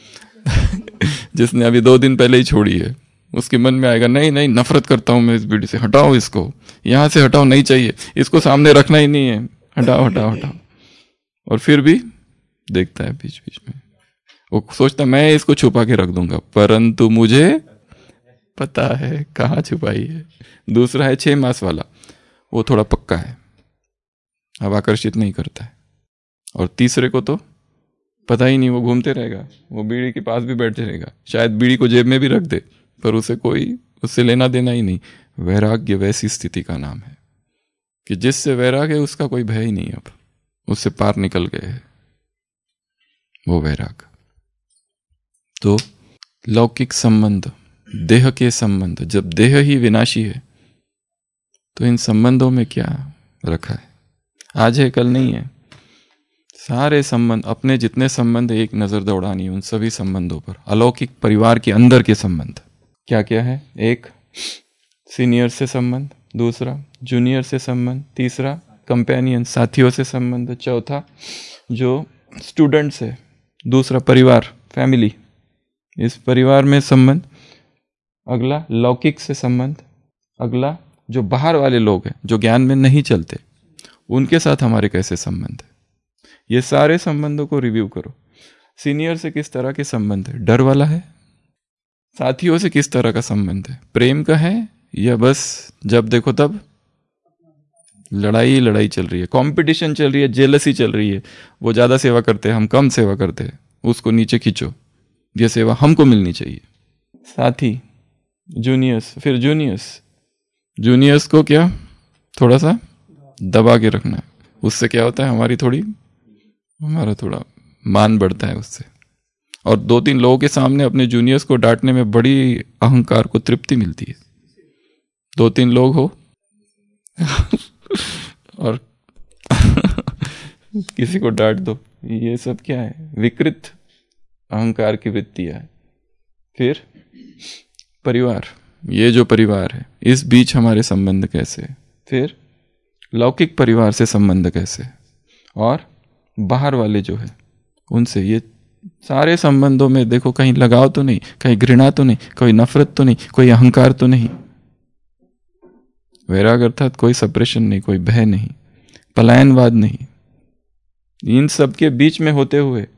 जिसने अभी दो दिन पहले ही छोड़ी है, उसके मन में आएगा नहीं नहीं, नफरत करता हूं मैं इस बीड़ी से, हटाओ इसको, यहां से हटाओ, नहीं चाहिए, इसको सामने रखना ही नहीं है, हटाओ हटाओ हटाओ। और फिर भी देखता है बीच बीच में, वो सोचता मैं इसको छुपा के रख दूंगा, परंतु मुझे पता है कहाँ छुपाई है। दूसरा है छह मास वाला, वो थोड़ा पक्का है, अब आकर्षित नहीं करता है। और तीसरे को तो पता ही नहीं, वो घूमते रहेगा, वो बीड़ी के पास भी बैठे रहेगा, शायद बीड़ी को जेब में भी रख दे, पर उसे कोई उससे लेना देना ही नहीं। वैराग्य वैसी स्थिति का नाम है कि जिससे वैराग है उसका कोई भय ही नहीं, अब उससे पार निकल गए हैं, वो वैराग। तो लौकिक संबंध, देह के संबंध, जब देह ही विनाशी है तो इन संबंधों में क्या रखा है? आज है कल नहीं है। सारे संबंध, अपने जितने संबंध एक नजर दौड़ानी उन सभी संबंधों पर। अलौकिक परिवार के अंदर के संबंध क्या क्या है? एक, सीनियर से संबंध, दूसरा जूनियर से संबंध, तीसरा कंपेनियन, साथियों से संबंध, चौथा जो स्टूडेंट्स है, दूसरा परिवार, फैमिली, इस परिवार में संबंध, अगला लौकिक से संबंध, अगला जो बाहर वाले लोग हैं जो ज्ञान में नहीं चलते उनके साथ हमारे कैसे संबंध है। ये सारे संबंधों को रिव्यू करो। सीनियर से किस तरह के संबंध है? डर वाला है? साथियों से किस तरह का संबंध है? प्रेम का है या बस जब देखो तब लड़ाई लड़ाई चल रही है, कंपटीशन चल रही है, जेलसी चल रही है। वो ज़्यादा सेवा करते हैं, हम कम सेवा करते हैं, उसको नीचे खींचो, ये सेवा हमको मिलनी चाहिए। साथी, जूनियर्स, फिर जूनियर्स जूनियर्स को क्या थोड़ा सा दबा के रखना है। उससे क्या होता है, हमारी थोड़ी हमारा थोड़ा मान बढ़ता है उससे। और दो तीन लोगों के सामने अपने जूनियर्स को डांटने में बड़ी अहंकार को तृप्ति मिलती है। दो तीन लोग हो और किसी को डांट दो, ये सब क्या है, विकृत अहंकार की वृत्तियां है। फिर परिवार, ये जो परिवार है, इस बीच हमारे संबंध कैसे, फिर लौकिक परिवार से संबंध कैसे, और बाहर वाले जो है उनसे, ये सारे संबंधों में देखो कहीं लगाव तो नहीं, कहीं घृणा तो नहीं, कोई नफरत तो नहीं, कोई अहंकार तो नहीं। वैराग अर्थात कोई सप्रेशन नहीं, कोई भय नहीं, पलायनवाद नहीं। इन सब के बीच में होते हुए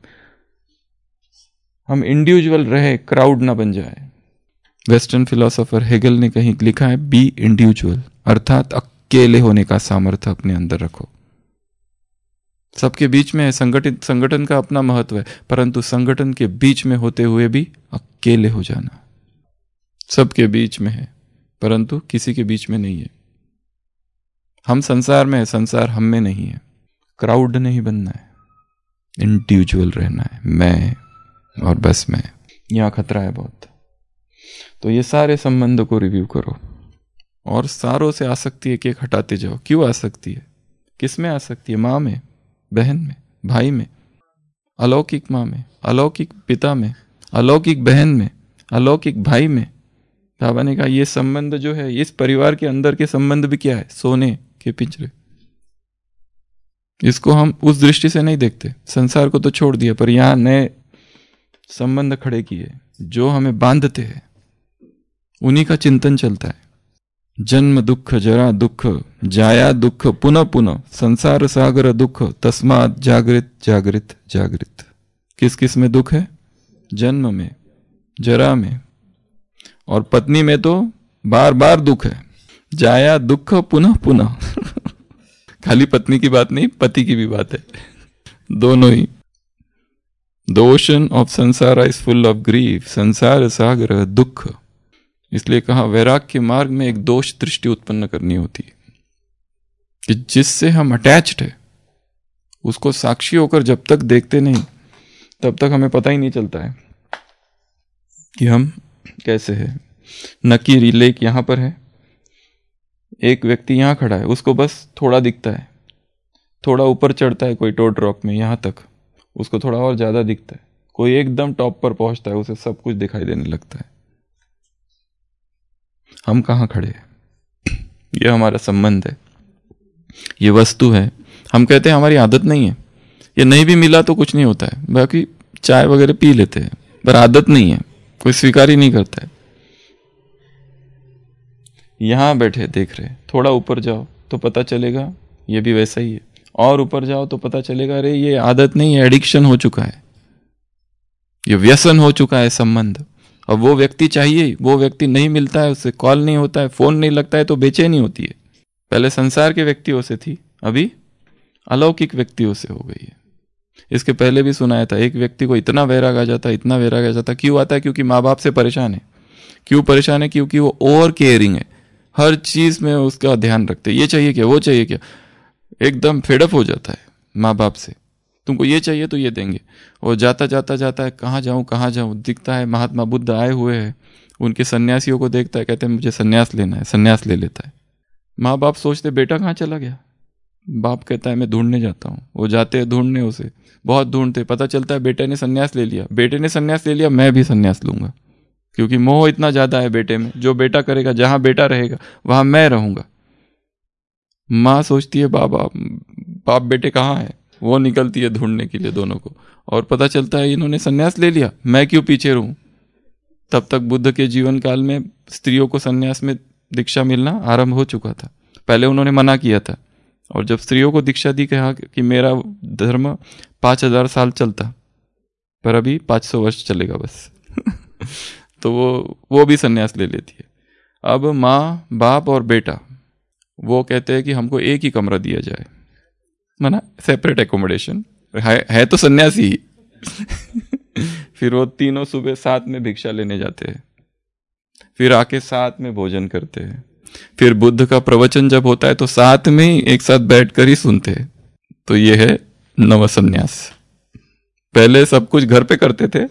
हम इंडिविजुअल रहे, क्राउड ना बन जाए। वेस्टर्न फिलोसोफर हेगल ने कहीं लिखा है, बी इंडिविजुअल, अर्थात अकेले होने का सामर्थ्य अपने अंदर रखो। सबके बीच में है, संगठित संगठन का अपना महत्व है, परंतु संगठन के बीच में होते हुए भी अकेले हो जाना। सबके बीच में है परंतु किसी के बीच में नहीं है। हम संसार में है, संसार हम में नहीं है। क्राउड नहीं बनना है, इंडिविजुअल रहना है, मैं और बस मैं। यहां खतरा है बहुत। तो ये सारे संबंधों को रिव्यू करो और सारों से आसक्ति एक एक हटाते जाओ। क्यों आसक्ति है, किस में आसक्ति है? माँ में, बहन में, भाई में, अलौकिक माँ में, अलौकिक पिता में, अलौकिक बहन में, अलौकिक भाई में। बाबा ने कहा ये संबंध जो है, इस परिवार के अंदर के संबंध भी क्या है, सोने के पिंजरे। इसको हम उस दृष्टि से नहीं देखते, संसार को तो छोड़ दिया, पर यहां नए संबंध खड़े किए जो हमें बांधते हैं, उन्हीं का चिंतन चलता है। जन्म दुख, जरा दुख, जाया दुख, पुनः पुनः, संसार सागर दुख, तस्मात् जागृत जागृत जागृत। किस किस में दुख है? जन्म में, जरा में, और पत्नी में तो बार बार दुख है। जाया दुख पुनः पुनः खाली पत्नी की बात नहीं, पति की भी बात है, दोनों ही। The ocean of sansar is full of grief, संसार सागर दुख। इसलिए कहा वैराग के मार्ग में एक दोष दृष्टि उत्पन्न करनी होती है कि जिससे हम अटैच्ड है उसको साक्षी होकर जब तक देखते नहीं तब तक हमें पता ही नहीं चलता है कि हम कैसे हैं। नकीरी लेक यहां पर है, एक व्यक्ति यहां खड़ा है, उसको बस थोड़ा दिखता है, थोड़ा ऊपर चढ़ता है कोई टोड रॉक में, यहां तक उसको थोड़ा और ज्यादा दिखता है। कोई एकदम टॉप पर पहुंचता है, उसे सब कुछ दिखाई देने लगता है। हम कहां खड़े हैं? यह हमारा संबंध है, ये वस्तु है। हम कहते हैं हमारी आदत नहीं है, ये नहीं भी मिला तो कुछ नहीं होता है, बाकी चाय वगैरह पी लेते हैं, पर आदत नहीं है, कोई स्वीकार ही नहीं करता है। यहां बैठे देख रहे, थोड़ा ऊपर जाओ तो पता चलेगा ये भी वैसा ही है, और ऊपर जाओ तो पता चलेगा अरे ये आदत नहीं है, एडिक्शन हो चुका है, ये व्यसन हो चुका है संबंध। अब वो व्यक्ति चाहिए, वो व्यक्ति नहीं मिलता है, उससे कॉल नहीं होता है, फोन नहीं लगता है तो बेचैनी होती है। पहले संसार के व्यक्तियों से थी, अभी अलौकिक व्यक्तियों से हो गई है। इसके पहले भी सुनाया था, एक व्यक्ति को इतना वैराग आ जाता, इतना वैराग आ जाता। क्यों आता है? क्योंकि माँ बाप से परेशान है। क्यों परेशान है? क्योंकि वो ओवर केयरिंग है, हर चीज में उसका ध्यान रखते, ये चाहिए क्या, वो चाहिए क्या, एकदम फेडअप हो जाता है माँ बाप से। तुमको ये चाहिए तो ये देंगे, और जाता जाता जाता है कहाँ जाऊं कहाँ जाऊं। दिखता है महात्मा बुद्ध आए हुए हैं, उनके सन्यासियों को देखता है, कहते हैं मुझे सन्यास लेना है, सन्यास ले लेता है। माँ बाप सोचते बेटा कहाँ चला गया, बाप कहता है मैं ढूंढने जाता हूँ। वो जाते हैं ढूंढने, उसे बहुत ढूंढते, पता चलता है बेटे ने सन्यास ले लिया। बेटे ने सन्यास ले लिया, मैं भी सन्यास लूंगा, क्योंकि मोह इतना ज्यादा है बेटे में। जो बेटा करेगा, जहां बेटा रहेगा वहां मैं रहूंगा। माँ सोचती है बाबा बाप बेटे कहाँ है, वो निकलती है ढूंढने के लिए दोनों को, और पता चलता है इन्होंने सन्यास ले लिया, मैं क्यों पीछे रहूं। तब तक बुद्ध के जीवन काल में स्त्रियों को सन्यास में दीक्षा मिलना आरंभ हो चुका था। पहले उन्होंने मना किया था, और जब स्त्रियों को दीक्षा दी, कहा कि मेरा धर्म पांच हजार साल चलता, पर अभी पांच सौ वर्ष चलेगा बस तो वो वो भी सन्यास ले लेती है। अब माँ बाप और बेटा, वो कहते हैं कि हमको एक ही कमरा दिया जाए, माना सेपरेट एकोमोडेशन है, है तो सन्यासी ही। फिर वो तीनों सुबह साथ में भिक्षा लेने जाते हैं, फिर आके साथ में भोजन करते हैं, फिर बुद्ध का प्रवचन जब होता है तो साथ में ही एक साथ बैठकर ही सुनते हैं। तो ये है नव सन्यास। पहले सब कुछ घर पे करते थे,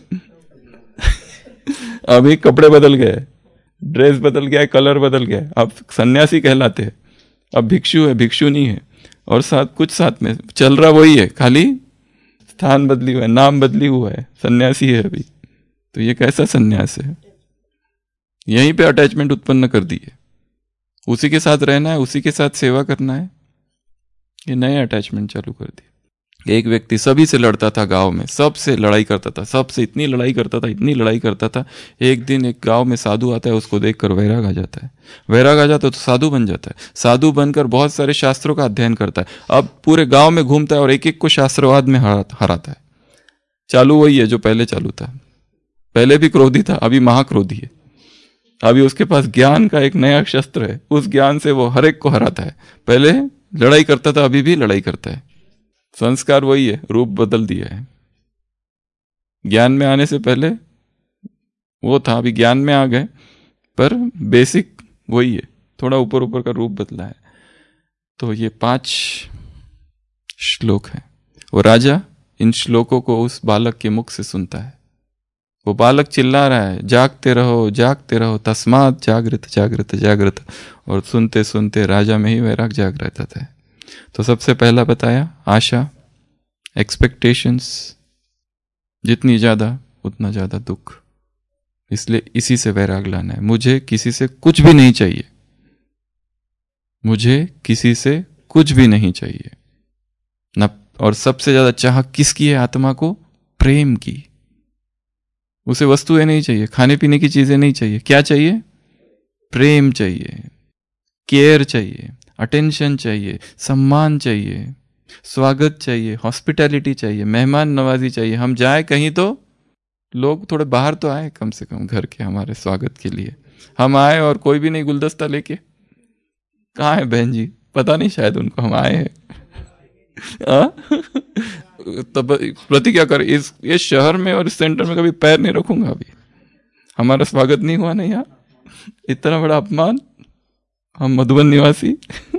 अभी कपड़े बदल गए, ड्रेस बदल गया है, कलर बदल गया है, अब सन्यासी कहलाते हैं। अब भिक्षु है, भिक्षु नहीं है, और साथ कुछ साथ में चल रहा वही है, खाली स्थान बदली हुआ है, नाम बदली हुआ है, सन्यासी है अभी। तो ये कैसा सन्यास है? यहीं पे अटैचमेंट उत्पन्न कर दी है, उसी के साथ रहना है, उसी के साथ सेवा करना है, ये नए अटैचमेंट चालू कर दी। एक व्यक्ति सभी से लड़ता था गांव में, सबसे लड़ाई करता था, सबसे इतनी लड़ाई करता था, इतनी लड़ाई करता था। एक दिन एक गांव में साधु आता है, उसको देखकर वैराग आ जाता है। वैराग आ जाता है तो साधु बन जाता है। साधु बनकर बहुत सारे शास्त्रों का अध्ययन करता है। अब पूरे गांव में घूमता है और एक एक को शास्त्रवाद में हराता है। चालू वही है जो पहले चालू था। पहले भी क्रोधी था, अभी महाक्रोधी है। अभी उसके पास ज्ञान का एक नया शस्त्र है, उस ज्ञान से वो हर एक को हराता है। पहले लड़ाई करता था, अभी भी लड़ाई करता है। संस्कार वही है, रूप बदल दिया है। ज्ञान में आने से पहले वो था, अभी ज्ञान में आ गए, पर बेसिक वही है, थोड़ा ऊपर ऊपर का रूप बदला है। तो ये पांच श्लोक है। वो राजा इन श्लोकों को उस बालक के मुख से सुनता है। वो बालक चिल्ला रहा है, जागते रहो, जागते रहो, तस्मात जागृत जागृत जागृत। और सुनते सुनते राजा में ही वैराग जाग रहता था। तो सबसे पहला बताया आशा, एक्सपेक्टेशंस, जितनी ज्यादा उतना ज्यादा दुख। इसलिए इसी से वैराग लाना है। मुझे किसी से कुछ भी नहीं चाहिए, मुझे किसी से कुछ भी नहीं चाहिए न। और सबसे ज्यादा चाह किसकी है? आत्मा को प्रेम की। उसे वस्तुएं नहीं चाहिए, खाने पीने की चीजें नहीं चाहिए। क्या चाहिए? प्रेम चाहिए, केयर चाहिए, अटेंशन चाहिए, सम्मान चाहिए, स्वागत चाहिए, हॉस्पिटैलिटी चाहिए, मेहमान नवाजी चाहिए। हम जाए कहीं तो लोग थोड़े बाहर तो आए कम से कम घर के हमारे स्वागत के लिए। हम आए और कोई भी नहीं गुलदस्ता लेके, कहाँ है बहन जी? पता नहीं, शायद उनको हम आए हैं। तब प्रतिज्ञा कर, इस ये शहर में और इस सेंटर में कभी पैर नहीं रखूंगा। अभी हमारा स्वागत नहीं हुआ नहीं, यहाँ इतना बड़ा अपमान। हम मधुबन निवासी।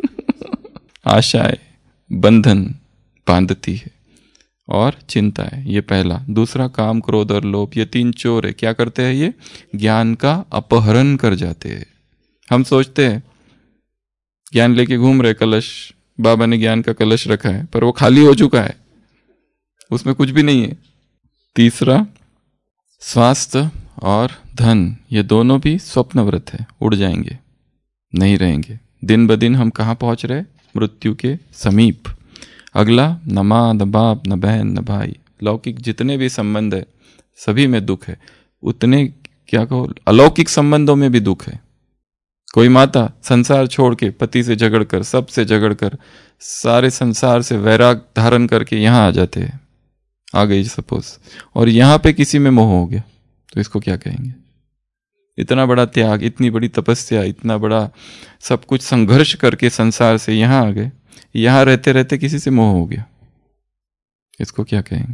आशाएं बंधन बांधती है और चिंता है, ये पहला। दूसरा काम, क्रोध और लोभ, ये तीन चोर है। क्या करते हैं? ये ज्ञान का अपहरण कर जाते हैं। हम सोचते हैं ज्ञान लेके घूम रहे, कलश, बाबा ने ज्ञान का कलश रखा है, पर वो खाली हो चुका है, उसमें कुछ भी नहीं है। तीसरा, स्वास्थ्य और धन, ये दोनों भी स्वप्नवृत है, उड़ जाएंगे, नहीं रहेंगे। दिन ब दिन हम कहाँ पहुंच रहे? मृत्यु के समीप। अगला, न माँ न बाप न बहन न भाई, लौकिक जितने भी संबंध है सभी में दुख है। उतने क्या कहो, अलौकिक संबंधों में भी दुख है। कोई माता संसार छोड़ के पति से झगड़कर, सबसे झगड़कर, सारे संसार से वैराग धारण करके यहाँ आ जाते हैं, आ गई सपोज, और यहाँ पे किसी में मोह हो गया, तो इसको क्या कहेंगे? इतना बड़ा त्याग, इतनी बड़ी तपस्या, इतना बड़ा सब कुछ संघर्ष करके संसार से यहाँ आ गए, यहाँ रहते रहते किसी से मोह हो गया, इसको क्या कहेंगे?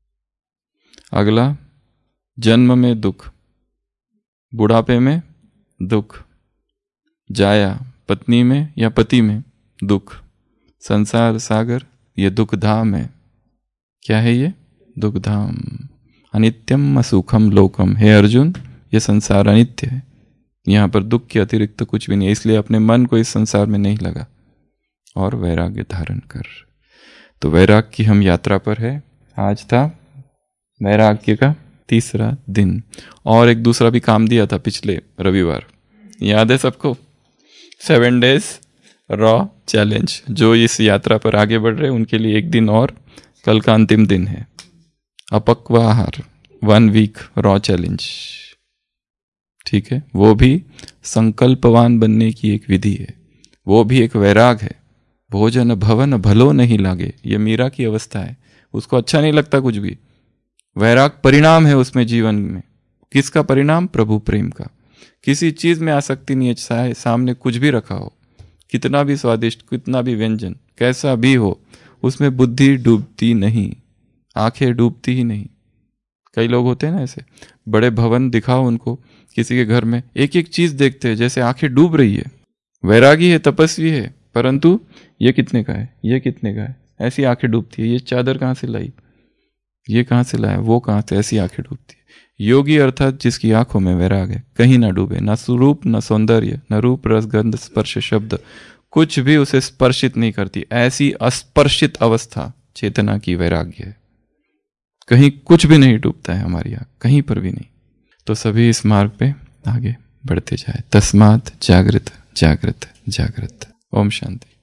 अगला, जन्म में दुख, बुढ़ापे में दुख, जाया पत्नी में या पति में दुख, संसार सागर, ये दुख धाम है। क्या है ये? दुख धाम। अनित्यम असुखम लोकम, हे अर्जुन ये संसार अनित्य है, यहाँ पर दुख के अतिरिक्त तो कुछ भी नहीं है। इसलिए अपने मन को इस संसार में नहीं लगा और वैराग्य धारण कर। तो वैराग की हम यात्रा पर है। आज था वैराग्य का तीसरा दिन, और एक दूसरा भी काम दिया था पिछले रविवार, याद है सबको? Seven days raw challenge. जो इस यात्रा पर आगे बढ़ रहे उनके लिए एक दिन और, कल का अंतिम दिन है। अपक्व आहार, वन वीक रॉ चैलेंज, ठीक है? वो भी संकल्पवान बनने की एक विधि है, वो भी एक वैराग है। भोजन भवन भलो नहीं लागे, ये मीरा की अवस्था है, उसको अच्छा नहीं लगता कुछ भी। वैराग परिणाम है उसमें जीवन में। किसका परिणाम? प्रभु प्रेम का। किसी चीज में आसक्ति नहीं है, चाहे सामने कुछ भी रखा हो, कितना भी स्वादिष्ट, कितना भी व्यंजन, कैसा भी हो, उसमें बुद्धि डूबती नहीं, आंखें डूबती ही नहीं। कई लोग होते हैं ना ऐसे, बड़े भवन दिखाओ उनको किसी के घर में, एक एक चीज देखते हैं जैसे आंखें डूब रही है। वैरागी है, तपस्वी है, परंतु ये कितने का है, ये कितने का है, ऐसी आंखें डूबती है। ये चादर कहाँ से लाई, ये कहाँ से लाया, वो कहाँ से, ऐसी आंखें डूबती है। योगी अर्थात जिसकी आंखों में वैराग है, कहीं ना डूबे, ना स्वरूप, न सौंदर्य, न रूप, रस, गंध, स्पर्श, शब्द, कुछ भी उसे स्पर्शित नहीं करती। ऐसी अस्पर्शित अवस्था चेतना की वैराग्य है। कहीं कुछ भी नहीं डूबता है हमारी आंख, कहीं पर भी नहीं। तो सभी इस मार्ग पे आगे बढ़ते जाए। तस्मात् जागृत जागृत जागृत। ओम शांति।